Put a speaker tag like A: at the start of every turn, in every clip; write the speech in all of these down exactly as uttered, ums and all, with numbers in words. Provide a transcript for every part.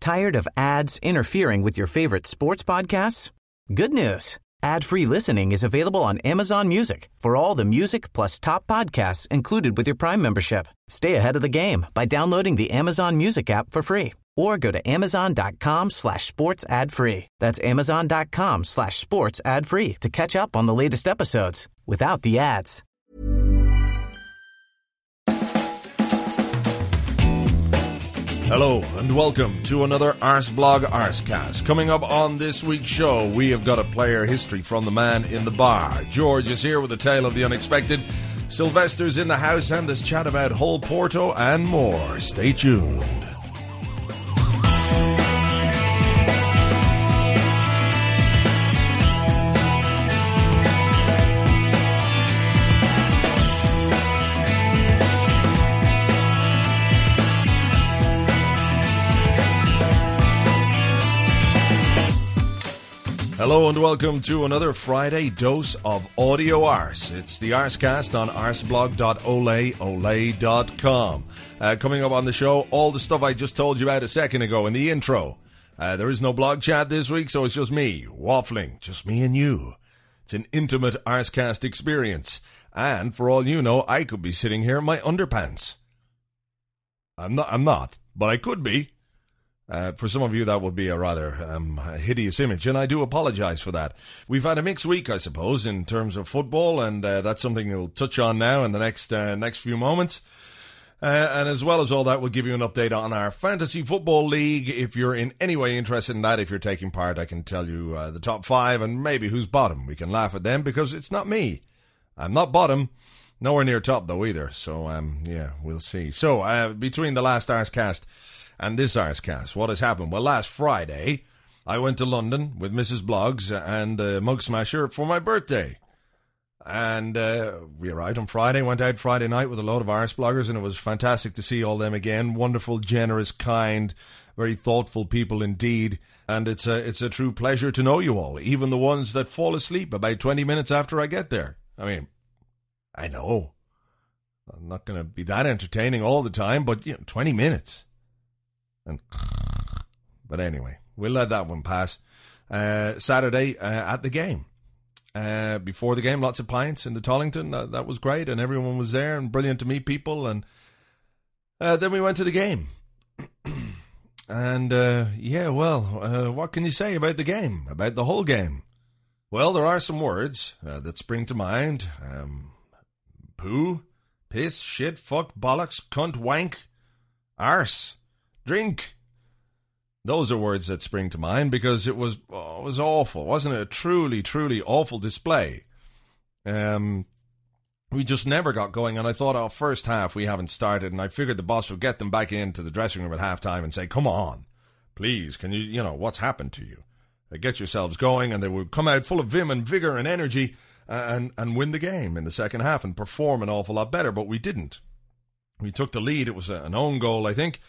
A: Tired of ads interfering with your favorite sports podcasts? Good news. Ad-free listening is available on Amazon Music for all the music plus top podcasts included with your Prime membership. Stay ahead of the game by downloading the Amazon Music app for free or go to amazon.com slash sports ad free. That's amazon.com slash sports ad free to catch up on the latest episodes without the ads.
B: Hello and welcome to another Arsblog Arscast. Coming up on this week's show, we have got a player history from the man in the bar. George is here with a tale of the unexpected. Sylvester's in the house and there's chat about Hull Porto and more. Stay tuned. Hello and welcome to another Friday dose of Audio Arse. It's the Arscast on arsblog dot ole ole dot com. Uh, coming up on the show, all the stuff I just told you about a second ago in the intro. Uh, there is no blog chat this week, so it's just me, waffling, just me and you. It's an intimate Arscast experience. And for all you know, I could be sitting here in my underpants. I'm not, I'm not, but I could be. Uh, for some of you, that would be a rather um, hideous image, and I do apologise for that. We've had a mixed week, I suppose, in terms of football, and uh, that's something we'll touch on now in the next uh, next few moments. Uh, and as well as all that, we'll give you an update on our Fantasy Football League. If you're in any way interested in that, if you're taking part, I can tell you uh, the top five and maybe who's bottom. We can laugh at them because it's not me. I'm not bottom. Nowhere near top, though, either. So, um, yeah, we'll see. So, uh, between the last Arscast and this Arscast, what has happened? Well, last Friday, I went to London with Missus Bloggs and uh, Mug Smasher for my birthday. And uh, we arrived on Friday, went out Friday night with a load of Arse bloggers, and it was fantastic to see all them again. Wonderful, generous, kind, very thoughtful people indeed. And it's a, it's a true pleasure to know you all, even the ones that fall asleep about twenty minutes after I get there. I mean, I know. I'm not going to be that entertaining all the time, but, you know, twenty minutes. And, but anyway, we'll let that one pass. Uh, Saturday uh, at the game. Uh, before the game, lots of pints in the Tollington. That, that was great, and everyone was there, and brilliant to meet people. And uh, then we went to the game. and, uh, yeah, well, uh, what can you say about the game, about the whole game? Well, there are some words uh, that spring to mind. Um, poo, piss, shit, fuck, bollocks, cunt, wank, arse. Drink. Those are words that spring to mind because it was oh, it was awful, wasn't it? A truly, truly awful display. Um, we just never got going, and I thought our first half we haven't started, and I figured the boss would get them back into the dressing room at halftime and say, "Come on, please, can you, you know, what's happened to you? Get yourselves going," and they would come out full of vim and vigor and energy and and win the game in the second half and perform an awful lot better. But we didn't. We took the lead. It was a, an own goal, I think.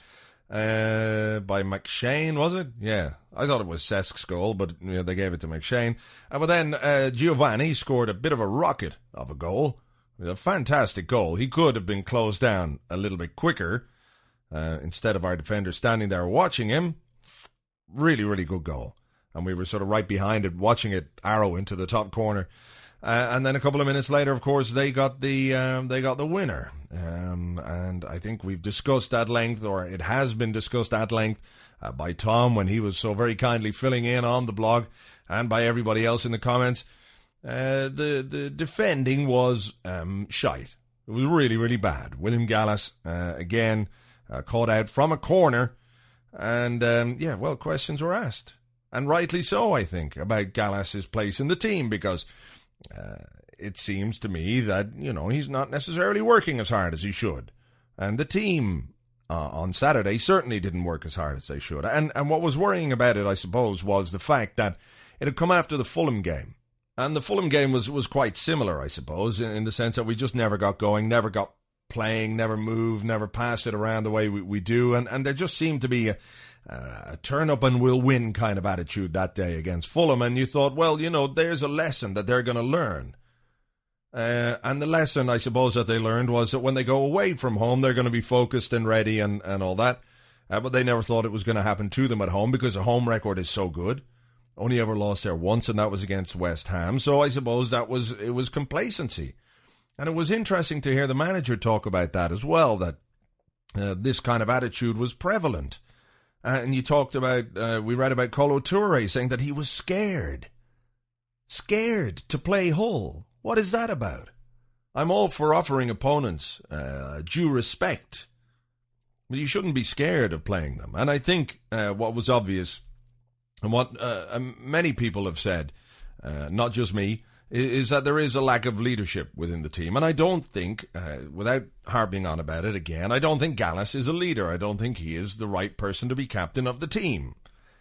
B: Uh, by McShane, was it? Yeah. I thought it was Cesk's goal, but you know, they gave it to McShane. Uh, but then uh, Giovanni scored a bit of a rocket of a goal. A fantastic goal. He could have been closed down a little bit quicker uh, instead of our defender standing there watching him. Really, really good goal. And we were sort of right behind it, watching it arrow into the top corner. Uh, and then a couple of minutes later, of course, they got the um, they got the winner. Um, and I think we've discussed at length, or it has been discussed at length, uh, by Tom when he was so very kindly filling in on the blog, and by everybody else in the comments. Uh, the the defending was um, shite. It was really, really bad. William Gallas, uh, again, uh, caught out from a corner. And, um, yeah, well, questions were asked. And rightly so, I think, about Gallas's place in the team, because Uh, it seems to me that, you know, he's not necessarily working as hard as he should. And the team uh, on Saturday certainly didn't work as hard as they should. And and what was worrying about it, I suppose, was the fact that it had come after the Fulham game. And the Fulham game was, was quite similar, I suppose, in, in the sense that we just never got going, never got playing, never moved, never passed it around the way we, we do. And, and there just seemed to be a, a turn up and we'll win kind of attitude that day against Fulham. And you thought, well, you know, there's a lesson that they're going to learn. Uh, and the lesson, I suppose, that they learned was that when they go away from home, they're going to be focused and ready and, and all that. Uh, but they never thought it was going to happen to them at home because the home record is so good. Only ever lost there once, and that was against West Ham. So I suppose that was it was complacency. And it was interesting to hear the manager talk about that as well, that uh, this kind of attitude was prevalent. Uh, and you talked about, uh, we read about Kolo Toure saying that he was scared. Scared to play Hull. What is that about? I'm all for offering opponents uh, due respect. But you shouldn't be scared of playing them. And I think uh, what was obvious, and what uh, many people have said, uh, not just me, is, is that there is a lack of leadership within the team. And I don't think, uh, without harping on about it again, I don't think Gallas is a leader. I don't think he is the right person to be captain of the team.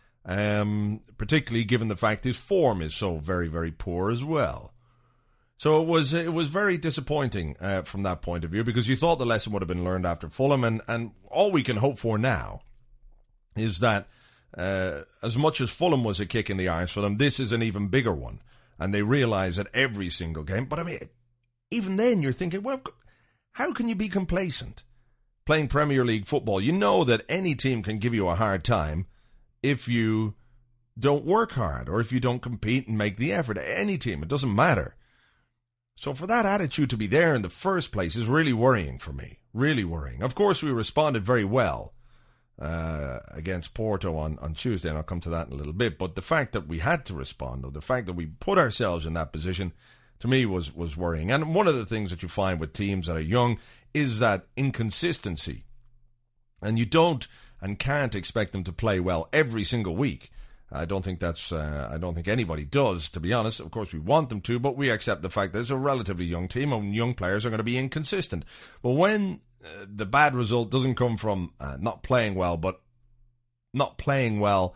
B: Um, particularly given the fact his form is so very, very poor as well. So it was it was very disappointing uh, from that point of view, because you thought the lesson would have been learned after Fulham, and, and all we can hope for now is that uh, as much as Fulham was a kick in the arse for them, this is an even bigger one, and they realise that every single game. But I mean, even then you're thinking, well, how can you be complacent playing Premier League football? You know that any team can give you a hard time if you don't work hard or if you don't compete and make the effort. Any team, it doesn't matter. So for that attitude to be there in the first place is really worrying for me. Really worrying. Of course, we responded very well uh, against Porto on, on Tuesday, and I'll come to that in a little bit. But the fact that we had to respond, or the fact that we put ourselves in that position, to me was, was worrying. And one of the things that you find with teams that are young is that inconsistency. And you don't and can't expect them to play well every single week. I don't think that's, uh, I don't think anybody does, to be honest. Of course, we want them to, but we accept the fact that it's a relatively young team and young players are going to be inconsistent. But when uh, the bad result doesn't come from uh, not playing well, but not playing well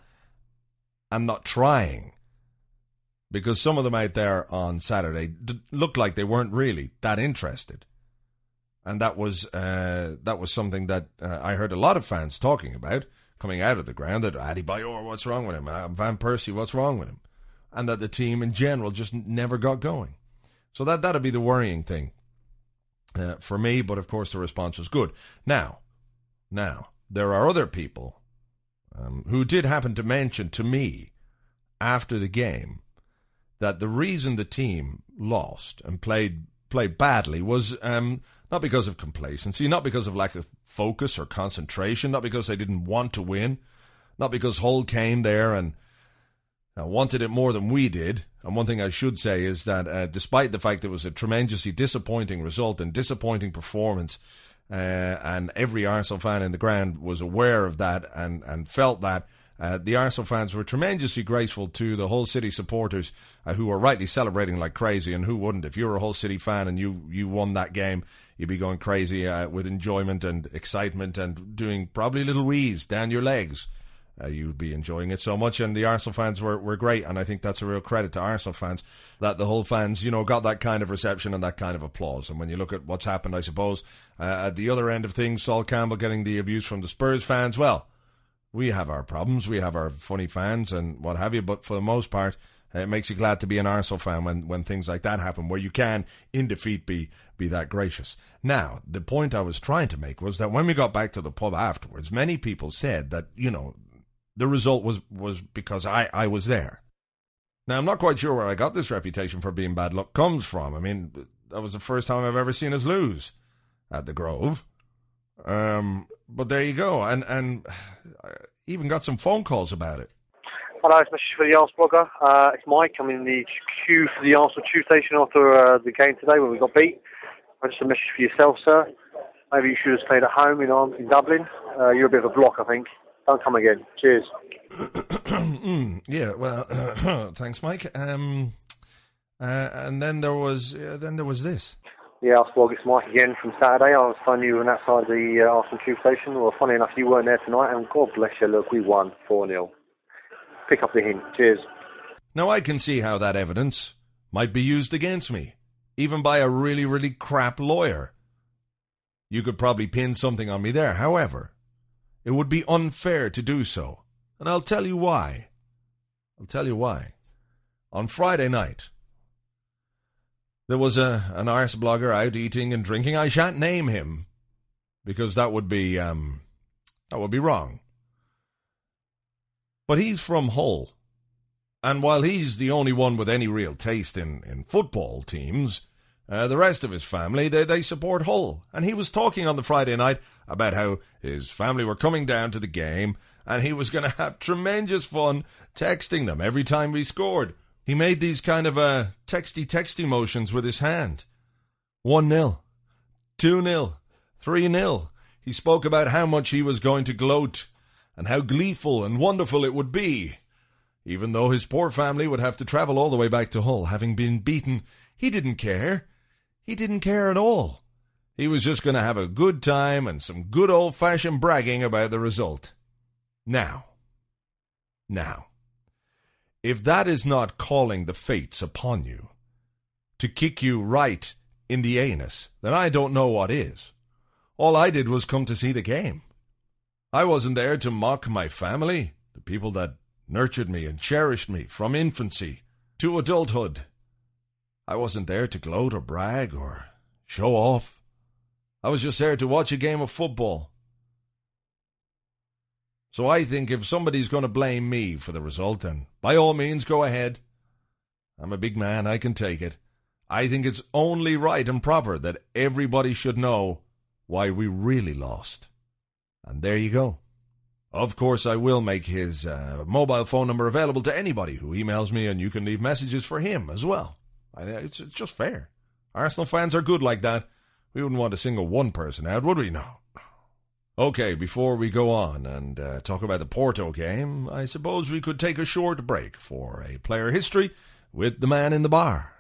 B: and not trying, because some of them out there on Saturday d- looked like they weren't really that interested. And that was, uh, that was something that uh, I heard a lot of fans talking about, coming out of the ground, that Adebayor, what's wrong with him? Uh, Van Persie, what's wrong with him? And that the team in general just never got going. So that, that'd be the worrying thing uh, for me, but of course the response was good. Now, now, there are other people um, who did happen to mention to me after the game that the reason the team lost and played played badly was um, not because of complacency, not because of lack of focus or concentration, not because they didn't want to win, not because Hull came there and uh, wanted it more than we did. And one thing I should say is that uh, despite the fact it was a tremendously disappointing result and disappointing performance, uh, and every Arsenal fan in the ground was aware of that and, and felt that, uh, the Arsenal fans were tremendously grateful to the Hull City supporters uh, who were rightly celebrating like crazy. And who wouldn't? If you were a Hull City fan and you, you won that game, you'd be going crazy uh, with enjoyment and excitement and doing probably little wheeze down your legs. Uh, you'd be enjoying it so much, and the Arsenal fans were, were great, and I think that's a real credit to Arsenal fans that the Hull fans, you know, got that kind of reception and that kind of applause. And when you look at what's happened, I suppose, uh, at the other end of things, Sol Campbell getting the abuse from the Spurs fans, well, we have our problems, we have our funny fans and what have you, but for the most part, it makes you glad to be an Arsenal fan when, when things like that happen, where you can, in defeat, be be that gracious. Now, the point I was trying to make was that when we got back to the pub afterwards, many people said that, you know, the result was, was because I, I was there. Now, I'm not quite sure where I got this reputation for being bad luck comes from. I mean, that was the first time I've ever seen us lose at the Grove. Um, but there you go. And, and I even got some phone calls about it.
C: Hello, it's a message for the Arsenal blogger. Uh, it's Mike. I'm in the queue for the Arsenal tube station after uh, the game today when we got beat. Just a message for yourself, sir. Maybe you should have stayed at home in, um, in Dublin. Uh, you're a bit of a block, I think. Don't come again. Cheers.
B: mm, yeah, well, thanks, Mike. Um, uh, and then there was uh, then there was this.
C: Yeah, Arsenal blog, it's Mike again from Saturday. I was phoning you on that side of the uh, Arsenal tube station. Well, funny enough, you weren't there tonight, and God bless you, look, we won four nil. Pick up the hint. Cheers.
B: Now, I can see how that evidence might be used against me, even by a really, really crap lawyer. You could probably pin something on me there. However, it would be unfair to do so. And I'll tell you why. I'll tell you why. On Friday night, there was a an arse blogger out eating and drinking. I shan't name him, because that would be um, that would be wrong. But he's from Hull. And while he's the only one with any real taste in, in football teams, uh, the rest of his family, they, they support Hull. And he was talking on the Friday night about how his family were coming down to the game and he was going to have tremendous fun texting them every time we scored. He made these kind of uh, texty-texty motions with his hand. one nil, two nil, three nil. He spoke about how much he was going to gloat and how gleeful and wonderful it would be. Even though his poor family would have to travel all the way back to Hull, having been beaten, he didn't care. He didn't care at all. He was just going to have a good time and some good old-fashioned bragging about the result. Now, now, if that is not calling the fates upon you to kick you right in the anus, then I don't know what is. All I did was come to see the game. I wasn't there to mock my family, the people that nurtured me and cherished me from infancy to adulthood. I wasn't there to gloat or brag or show off. I was just there to watch a game of football. So I think if somebody's going to blame me for the result, then by all means go ahead. I'm a big man, I can take it. I think it's only right and proper that everybody should know why we really lost. And there you go. Of course, I will make his uh, mobile phone number available to anybody who emails me, and you can leave messages for him as well. I, it's, it's just fair. Arsenal fans are good like that. We wouldn't want to single one person out, would we? No. Okay, before we go on and uh, talk about the Porto game, I suppose we could take a short break for a player history with the man in the bar.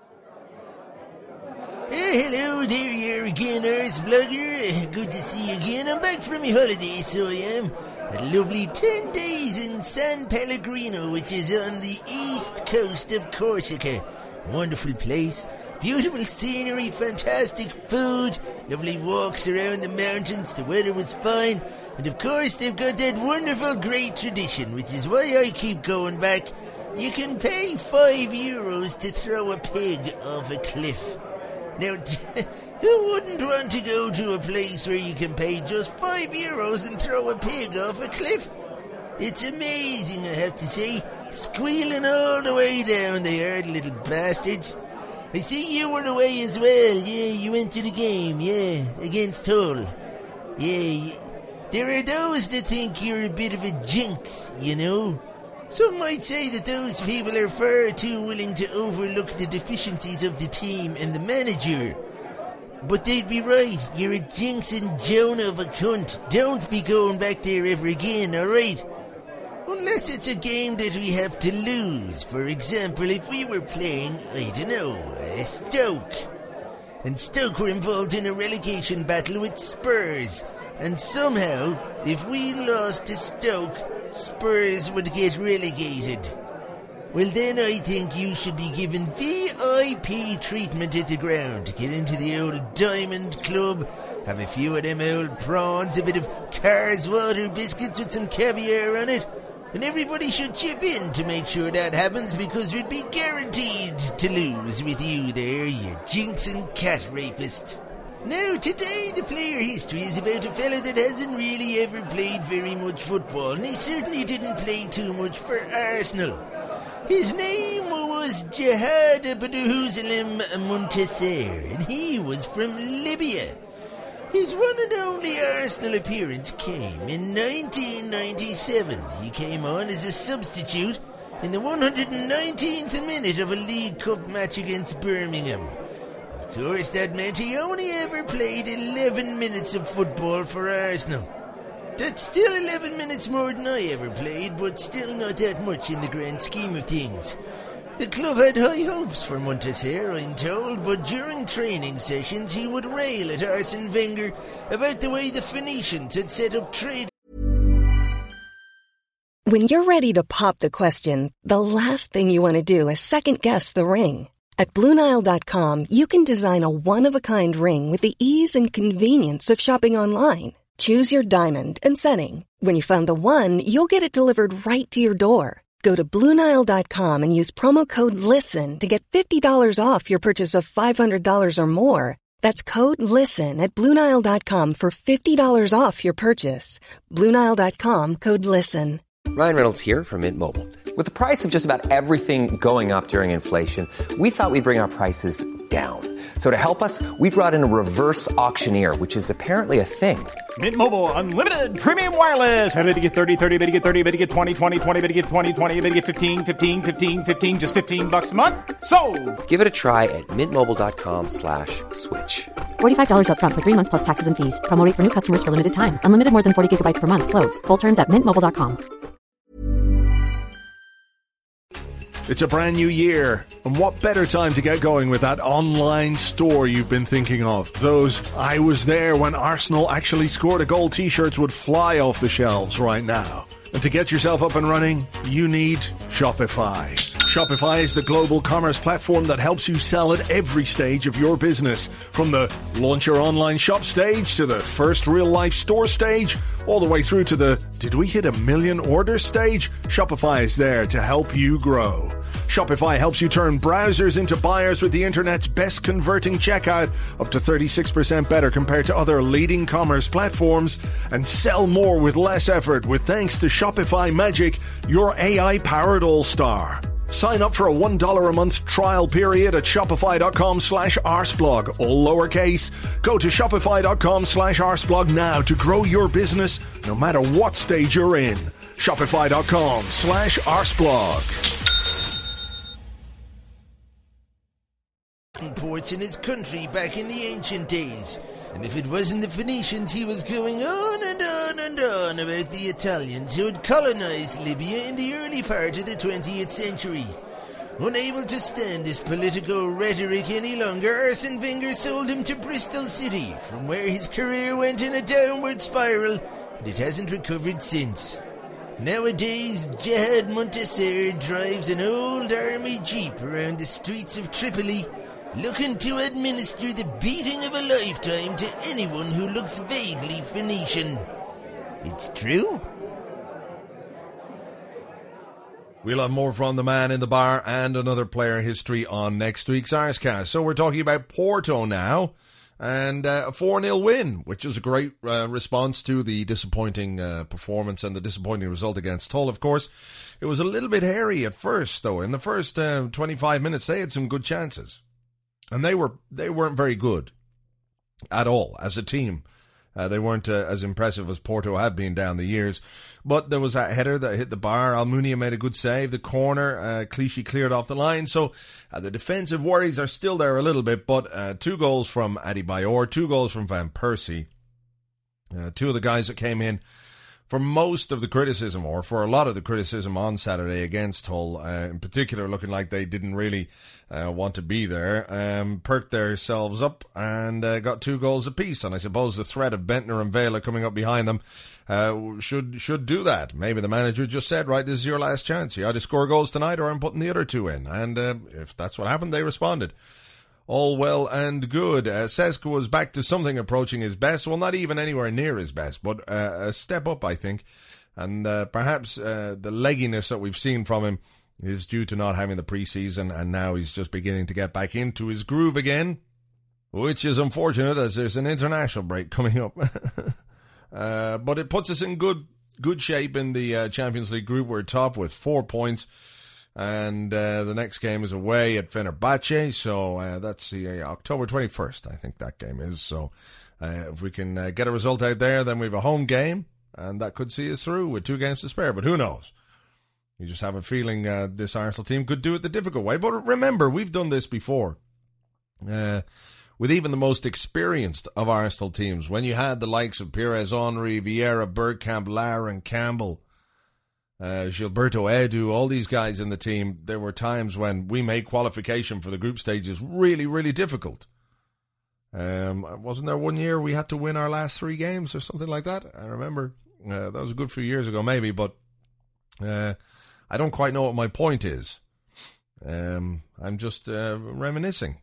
D: Hey, hello there, you're again, Arsblogger. Good to see you again. I'm back from my holiday, so I am. A lovely ten days in San Pellegrino, which is on the east coast of Corsica. Wonderful place. Beautiful scenery, fantastic food, lovely walks around the mountains, the weather was fine, and of course they've got that wonderful great tradition, which is why I keep going back. You can pay five euros to throw a pig off a cliff. Now, who wouldn't want to go to a place where you can pay just five euros and throw a pig off a cliff? It's amazing, I have to say. Squealing all the way down, they are, the little bastards. I see you were away as well. Yeah, you went to the game, yeah, against Hull. Yeah, there are those that think you're a bit of a jinx, you know. Some might say that those people are far too willing to overlook the deficiencies of the team and the manager. But they'd be right. You're a jinxing Jonah of a cunt. Don't be going back there ever again, alright? Unless it's a game that we have to lose. For example, if we were playing, I don't know, uh, Stoke. And Stoke were involved in a relegation battle with Spurs. And somehow, if we lost to Stoke, Spurs would get relegated. Well, then I think you should be given V I P treatment at the ground. Get into the old Diamond Club, have a few of them old prawns, a bit of Cars water biscuits with some caviar on it. And everybody should chip in to make sure that happens, because we'd be guaranteed to lose with you there, you jinxing cat rapist. Now, today the player history is about a fella that hasn't really ever played very much football, and he certainly didn't play too much for Arsenal. His name was Jihad Abdulhalim Muntasser, and he was from Libya. His one and only Arsenal appearance came in nineteen ninety-seven. He came on as a substitute in the one hundred nineteenth minute of a League Cup match against Birmingham. Of course, that meant he only ever played eleven minutes of football for Arsenal. That's still eleven minutes more than I ever played, but still not that much in the grand scheme of things. The club had high hopes for Muntasser, I'm told, but during training sessions he would rail at Arsene Wenger about the way the Phoenicians had set up trade.
E: When you're ready to pop the question, the last thing you want to do is second-guess the ring. At Blue Nile dot com, you can design a one-of-a-kind ring with the ease and convenience of shopping online. Choose your diamond and setting. When you find the one, you'll get it delivered right to your door. Go to Blue Nile dot com and use promo code LISTEN to get fifty dollars off your purchase of five hundred dollars or more. That's code LISTEN at Blue Nile dot com for fifty dollars off your purchase. Blue Nile dot com, code LISTEN.
F: Ryan Reynolds here from Mint Mobile. With the price of just about everything going up during inflation, we thought we'd bring our prices down. So to help us, we brought in a reverse auctioneer, which is apparently a thing.
G: Mint Mobile Unlimited Premium Wireless. How to get thirty, thirty, how to get thirty, how to get twenty, twenty, twenty, how to get twenty, twenty, how to get fifteen, fifteen, fifteen, fifteen, just fifteen bucks a month? Sold!
F: Give it a try at mintmobile.com slash switch.
H: forty-five dollars up front for three months plus taxes and fees. Promo rate for new customers for limited time. Unlimited more than forty gigabytes per month. Slows full terms at mint mobile dot com.
B: It's a brand new year, and what better time to get going with that online store you've been thinking of? Those I was there when Arsenal actually scored a goal t-shirts would fly off the shelves right now. And to get yourself up and running, you need Shopify. Shopify is the global commerce platform that helps you sell at every stage of your business. From the launch your online shop stage to the first real-life store stage, all the way through to the did we hit a million orders stage? Shopify is there to help you grow. Shopify helps you turn browsers into buyers with the internet's best converting checkout, up to thirty-six percent better compared to other leading commerce platforms, and sell more with less effort with thanks to Shopify Magic, your A I-powered all-star. Sign up for a one dollar a month trial period at shopify.com slash arseblog, all lowercase. Go to shopify.com slash arseblog now to grow your business no matter what stage you're in. Shopify.com slash arseblog.
D: Ports in his country back in the ancient days. And if it wasn't the Phoenicians, he was going on and on and on about the Italians who had colonized Libya in the early part of the twentieth century. Unable to stand this political rhetoric any longer, Arsene Wenger sold him to Bristol City, from where his career went in a downward spiral, and it hasn't recovered since. Nowadays, Jihad Montasser drives an old army jeep around the streets of Tripoli, looking to administer the beating of a lifetime to anyone who looks vaguely Phoenician. It's true.
B: We'll have more from the man in the bar and another player history on next week's Arscast. So we're talking about Porto now, and uh, a four nil win, which is a great uh, response to the disappointing uh, performance and the disappointing result against Hull, of course. It was a little bit hairy at first, though. In the first uh, twenty-five minutes, they had some good chances. And they were they weren't very good at all as a team. Uh, they weren't uh, as impressive as Porto had been down the years. But there was that header that hit the bar. Almunia made a good save. The corner, uh, Clichy cleared off the line. So uh, the defensive worries are still there a little bit. But uh, two goals from Adebayor, two goals from Van Persie. Uh, two of the guys that came in for most of the criticism, or for a lot of the criticism on Saturday against Hull, uh, in particular looking like they didn't really uh, want to be there, um, perked themselves up and uh, got two goals apiece. And I suppose the threat of Bentner and Vela coming up behind them uh, should should do that. Maybe the manager just said, right, this is your last chance. You either score goals tonight or I'm putting the other two in. And uh, if that's what happened, they responded. All well and good. Uh, Cesc was back to something approaching his best. Well, not even anywhere near his best, but uh, a step up, I think. And uh, perhaps uh, the legginess that we've seen from him is due to not having the preseason, and now he's just beginning to get back into his groove again, which is unfortunate as there's an international break coming up. uh, but it puts us in good good shape in the uh, Champions League group. We're top with four points. And uh, the next game is away at Fenerbahce, so uh, that's the uh, October twenty-first, I think that game is. So uh, if we can uh, get a result out there, then we have a home game, and that could see us through with two games to spare. But who knows? You just have a feeling uh, this Arsenal team could do it the difficult way. But remember, we've done this before. Uh, with even the most experienced of Arsenal teams, when you had the likes of Pires, Henry, Vieira, Bergkamp, Lara and Campbell, Uh, Gilberto Edu, all these guys in the team, there were times when we made qualification for the group stages really, really difficult. Um, wasn't there one year we had to win our last three games or something like that? I remember. Uh, that was a good few years ago, maybe, but uh, I don't quite know what my point is. Um, I'm just uh, reminiscing.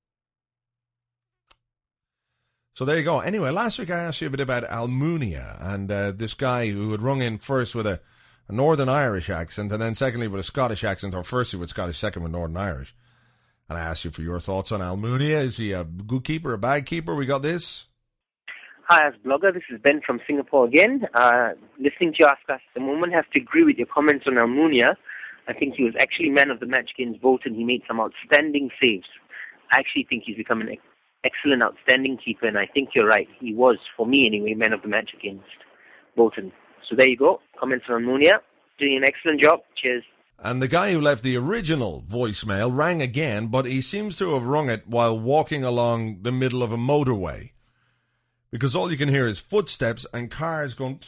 B: So there you go. Anyway, last week I asked you a bit about Almunia and uh, this guy who had rung in first with a a Northern Irish accent, and then secondly with a Scottish accent, or firstly with Scottish, second with Northern Irish. And I asked you for your thoughts on Almunia. Is he a good keeper, a bad keeper? We got this.
I: Hi, as blogger, this is Ben from Singapore again. Uh, listening to you ask us at the moment, have to agree with your comments on Almunia. I think he was actually man of the match against Bolton. He made some outstanding saves. I actually think he's become an excellent, outstanding keeper, and I think you're right. He was, for me anyway, man of the match against Bolton. So there you go. Comments on Almunia. Doing an excellent job. Cheers.
B: And the guy who left the original voicemail rang again, but he seems to have rung it while walking along the middle of a motorway. Because all you can hear is footsteps and cars going...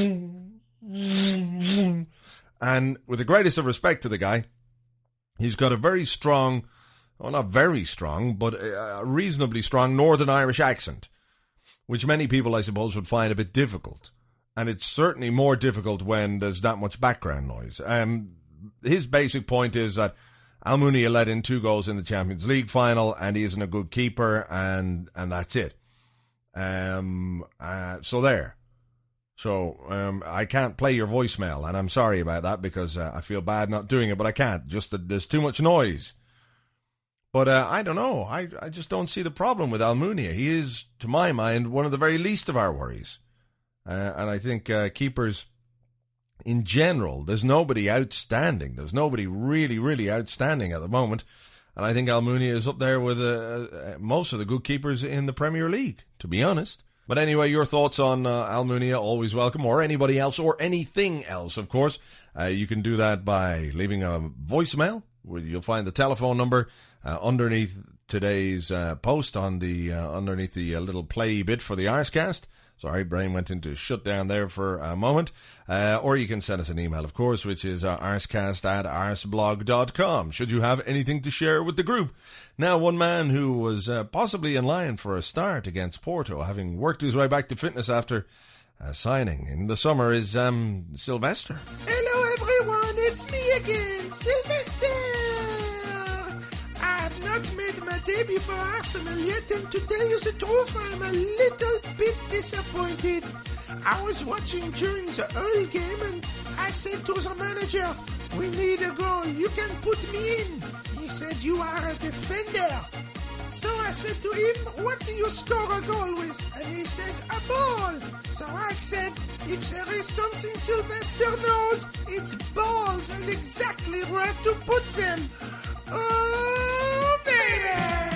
B: And with the greatest of respect to the guy, he's got a very strong, well, not very strong, but a reasonably strong Northern Irish accent, which many people, I suppose, would find a bit difficult. And it's certainly more difficult when there's that much background noise. Um, his basic point is that Almunia let in two goals in the Champions League final, and he isn't a good keeper, and, and that's it. Um, uh, so there. So, um, I can't play your voicemail, and I'm sorry about that because uh, I feel bad not doing it, but I can't. Just that there's too much noise. But uh, I don't know. I, I just don't see the problem with Almunia. He is, to my mind, one of the very least of our worries. Uh, and I think uh, keepers, in general, there's nobody outstanding. There's nobody really, really outstanding at the moment. And I think Almunia is up there with uh, uh, most of the good keepers in the Premier League, to be honest. But anyway, your thoughts on uh, Almunia, always welcome, or anybody else, or anything else, of course. Uh, you can do that by leaving a voicemail, where you'll find the telephone number uh, underneath today's uh, post, on the uh, underneath the uh, little play bit for the Arscast. Sorry, brain went into shutdown there for a moment. Uh, or you can send us an email, of course, which is uh, arscast at arsblog dot com, should you have anything to share with the group. Now, one man who was uh, possibly in line for a start against Porto, having worked his way back to fitness after uh, signing in the summer, is um, Sylvester.
J: Hello, everyone. It's me again, Sylvester. I have not made my debut for Arsenal yet, and to tell you the truth, I'm a little bit disappointed. I was watching during the early game, and I said to the manager, we need a goal. You can put me in. He said, you are a defender. So I said to him, what do you score a goal with? And he says, a ball. So I said, if there is something Sylvester knows, it's balls and exactly where to put them. Oh, baby!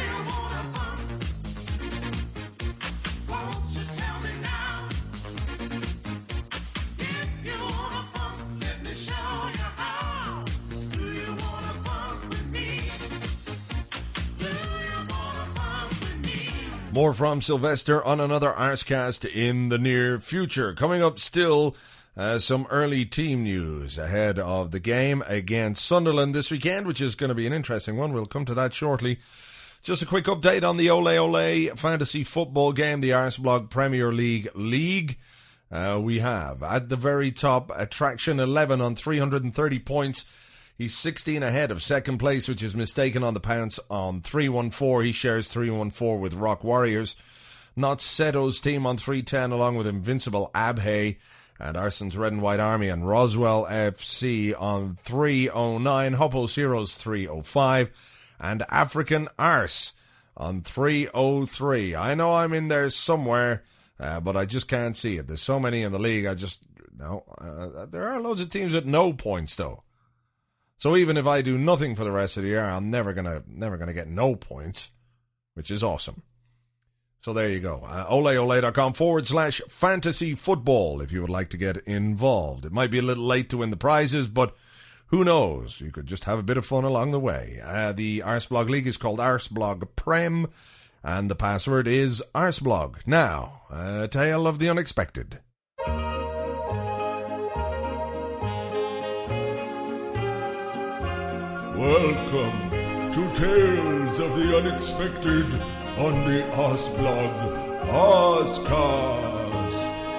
B: More from Sylvester on another Arscast in the near future. Coming up still, uh, some early team news ahead of the game against Sunderland this weekend, which is going to be an interesting one. We'll come to that shortly. Just a quick update on the Ole Ole fantasy football game, the Arsblog Premier League League. Uh, we have at the very top Attraction eleven on three hundred thirty points. He's sixteen ahead of second place, which is Mistaken on the Pounce on three one four. He shares three one four with Rock Warriors. Not Seto's team on three ten, along with Invincible Abhay and Arson's Red and White Army and Roswell F C on three oh nine. Hoppo's Heroes three oh five. And African Arse on three oh three. I know I'm in there somewhere, uh, but I just can't see it. There's so many in the league. I just, no. Uh, there are loads of teams with no points, though. So even if I do nothing for the rest of the year, I'm never gonna never gonna get no points, which is awesome. So there you go. Uh, oleole.com forward slash fantasy football if you would like to get involved. It might be a little late to win the prizes, but who knows? You could just have a bit of fun along the way. Uh, the Arsblog League is called Arsblog Prem, and the password is Arsblog. Now, a tale of the unexpected. Welcome to Tales of the Unexpected on the Arsblog Arscast.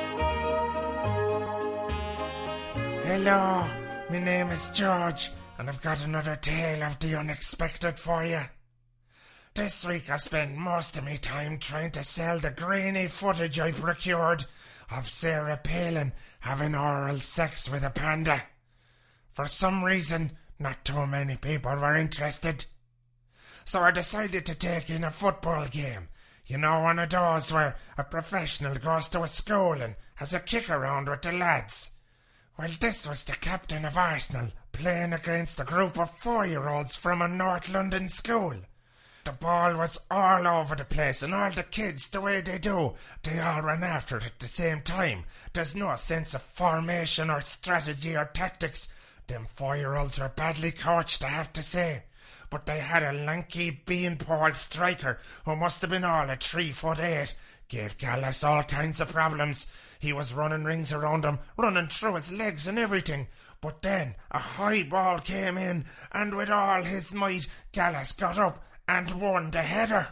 J: Hello, my name is George, and I've got another tale of the unexpected for you. This week I spent most of my time trying to sell the grainy footage I procured of Sarah Palin having oral sex with a panda. For some reason, not too many people were interested. So I decided to take in a football game You know, one of those where a professional goes to a school and has a kick around with the lads. Well, this was the captain of Arsenal playing against a group of four-year-olds from a North London school. The ball was all over the place, and all the kids, the way they do, they all ran after it at the same time. There's no sense of formation or strategy or tactics. Them four-year-olds were badly coached, I have to say. But they had a lanky beanpole striker who must have been all at three foot eight. Gave Gallas all kinds of problems. He was running rings around him, running through his legs and everything. But then a high ball came in, and with all his might, Gallas got up and won the header.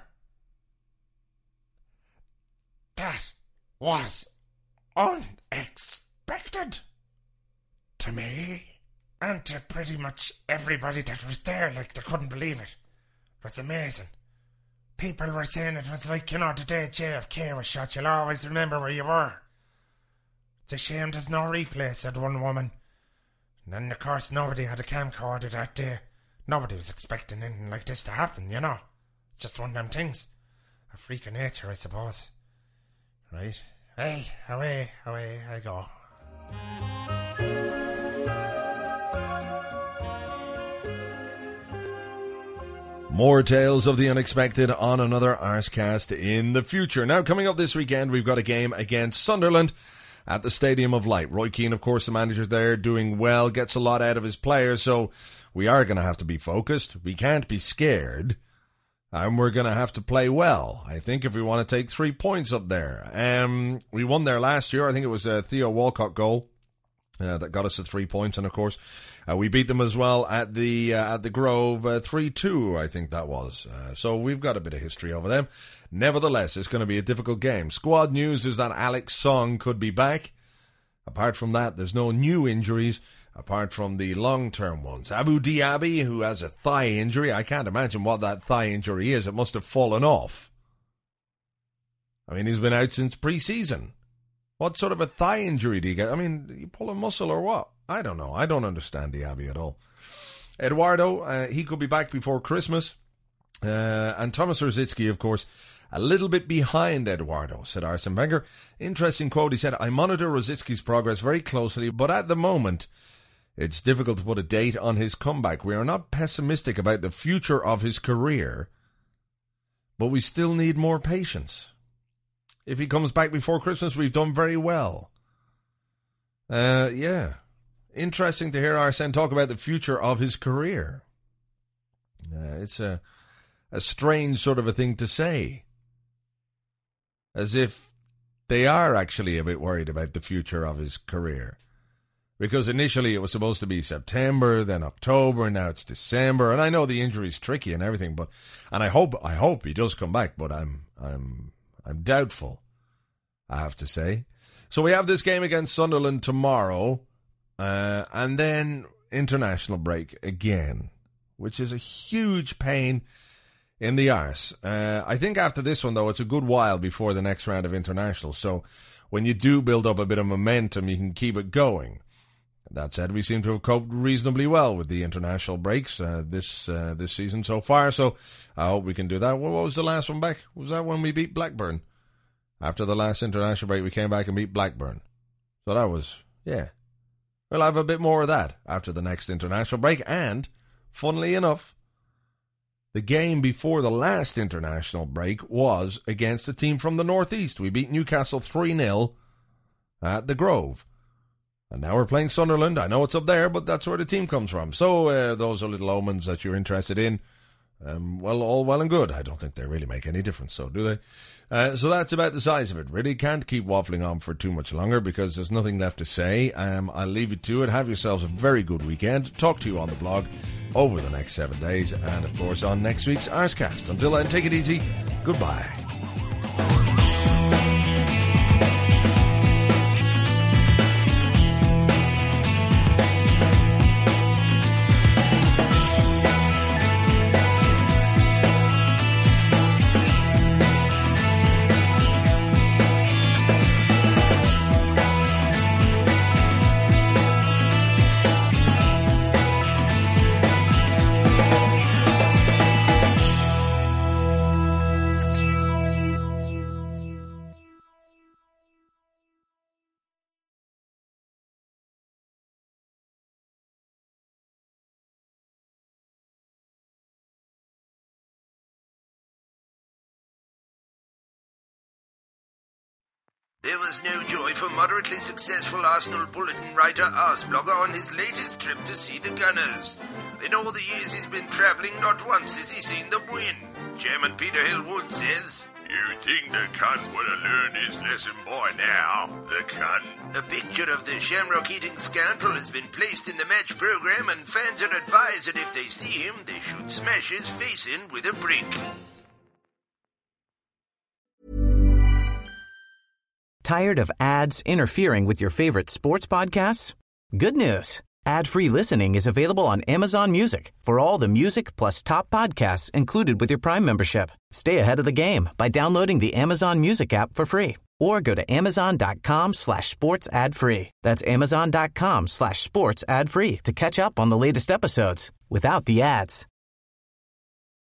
J: That was unexpected to me. And to pretty much everybody that was there, like, they couldn't believe it. It was amazing. People were saying it was like, you know, the day J F K was shot, you'll always remember where you were. It's a shame there's no replay, said one woman. And then, of course, nobody had a camcorder that day. Nobody was expecting anything like this to happen, you know. It's just one of them things. A freak of nature, I suppose. Right. Well, away, away I go.
B: More tales of the unexpected on another Arscast in the future. Now, coming up this weekend, we've got a game against Sunderland at the Stadium of Light. Roy Keane, of course, the manager there, doing well, gets a lot out of his players, so we are going to have to be focused. We can't be scared, and we're going to have to play well, I think, if we want to take three points up there. Um, we won there last year. I think it was a Theo Walcott goal uh, that got us the three points, and, of course, Uh, we beat them as well at the uh, at the Grove uh, three two, I think that was. Uh, so we've got a bit of history over them. Nevertheless, it's going to be a difficult game. Squad news is that Alex Song could be back. Apart from that, there's no new injuries, apart from the long-term ones. Abu Diaby, who has a thigh injury. I can't imagine what that thigh injury is. It must have fallen off. I mean, he's been out since pre-season. What sort of a thigh injury do you get? I mean, you pull a muscle or what? I don't know. I don't understand Diaby at all. Eduardo, uh, he could be back before Christmas. Uh, and Thomas Rosicky, of course, a little bit behind Eduardo, said Arsene Wenger. Interesting quote. He said, I monitor Rosicky's progress very closely, but at the moment, it's difficult to put a date on his comeback. We are not pessimistic about the future of his career, but we still need more patience. If he comes back before Christmas, we've done very well. Uh, yeah. Interesting to hear Arsene talk about the future of his career. Uh, it's a, a strange sort of a thing to say. As if they are actually a bit worried about the future of his career. Because initially it was supposed to be September, then October, and now it's December. And I know the injury's tricky and everything, but and I hope I hope he does come back, but I'm I'm I'm doubtful, I have to say. So we have this game against Sunderland tomorrow. Uh, and then international break again, which is a huge pain in the arse. Uh, I think after this one, though, it's a good while before the next round of international. So when you do build up a bit of momentum, you can keep it going. That said, we seem to have coped reasonably well with the international breaks uh, this uh, this season so far. So I hope we can do that. What was the last one back? Was that when we beat Blackburn? After the last international break, we came back and beat Blackburn. So that was, yeah. We'll have a bit more of that after the next international break. And, funnily enough, the game before the last international break was against a team from the Northeast. We beat Newcastle three nil at the Grove. And now we're playing Sunderland. I know it's up there, but that's where the team comes from. So uh, those are little omens that you're interested in. Um, well, all well and good. I don't think they really make any difference, so do they? Uh, so that's about the size of it. Really can't keep waffling on for too much longer because there's nothing left to say. Um, I'll leave you to it. Have yourselves a very good weekend. Talk to you on the blog over the next seven days and, of course, on next week's Arscast. Until then, take it easy. Goodbye.
K: was no joy for moderately successful Arsenal bulletin writer Arsblogger on his latest trip to see the Gunners. In all the years he's been travelling, not once has he seen them win. Chairman Peter Hill-Wood says,
L: "You think the cunt would have learned his lesson by now, the cunt?"
K: A picture of the shamrock-eating scoundrel has been placed in the match programme, and fans are advised that if they see him, they should smash his face in with a brick.
A: Tired of ads interfering with your favorite sports podcasts? Good news. Ad-free listening is available on Amazon Music for all the music plus top podcasts included with your Prime membership. Stay ahead of the game by downloading the Amazon Music app for free or go to amazon.com slash sports ad free. That's amazon.com slash sports ad free to catch up on the latest episodes without the ads.